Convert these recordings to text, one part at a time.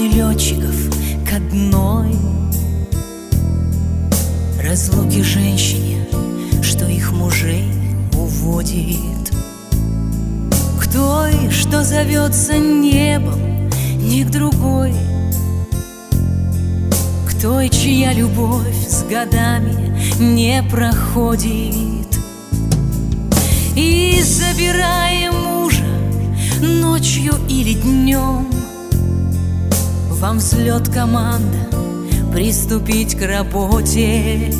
жены летчиков к одной разлуке женщине, что их мужей уводит к той, что зовется небом, не к другой, к той, чья любовь с годами не проходит. И забирая мужа ночью или днем, вам взлет команда приступить к работе.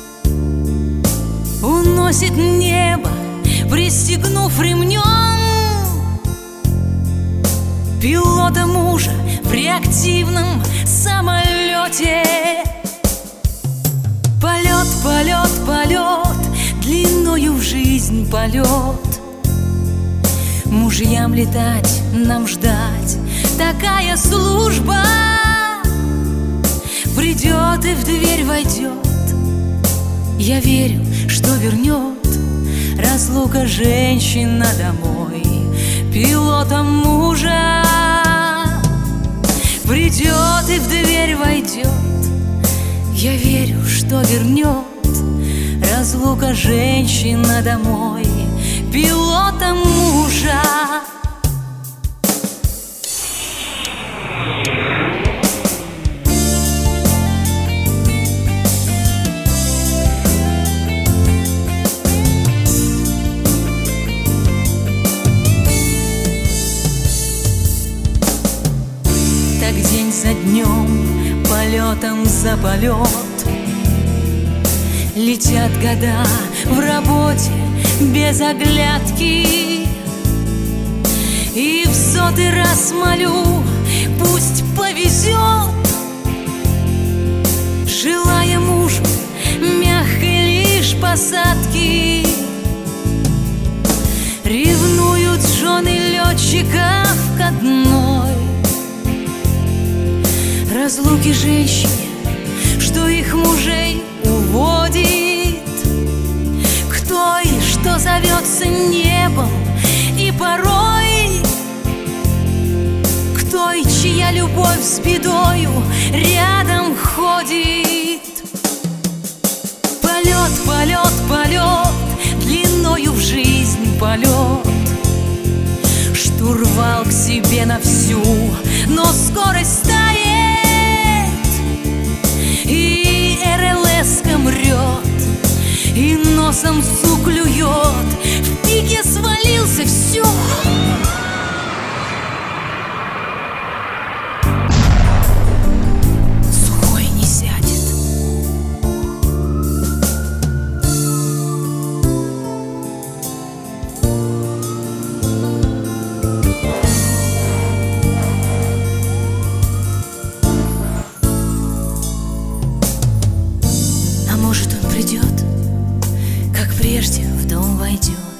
Уносит небо, пристегнув ремнем пилота мужа в реактивном самолете. Полет, полет, полет, длиною в жизнь полет. Мужьям летать, нам ждать, такая служба. Придет и в дверь войдет, я верю, что вернет разлука женщина домой пилота мужа. Придет и в дверь войдет, я верю, что вернет разлука женщина домой пилота мужа. Так день за днем, полетом за полет, летят года в работе без оглядки. И в сотый раз молю, пусть повезет, желая мужу мягкой лишь посадки. Ревнуют жены летчиков к одной разлуки женщине, что их мужей уводит к той, что зовется небом, и порой к той, чья любовь с бедою рядом ходит. Полет, полет, полет, длиною в жизнь полет. Штурвал к себе на всю, но скорость тает, и РЛС-ка мрет, и носом всю клюет. В пике свалился, все. Сухой не сядет. А может, он придет, как прежде в дом войдет,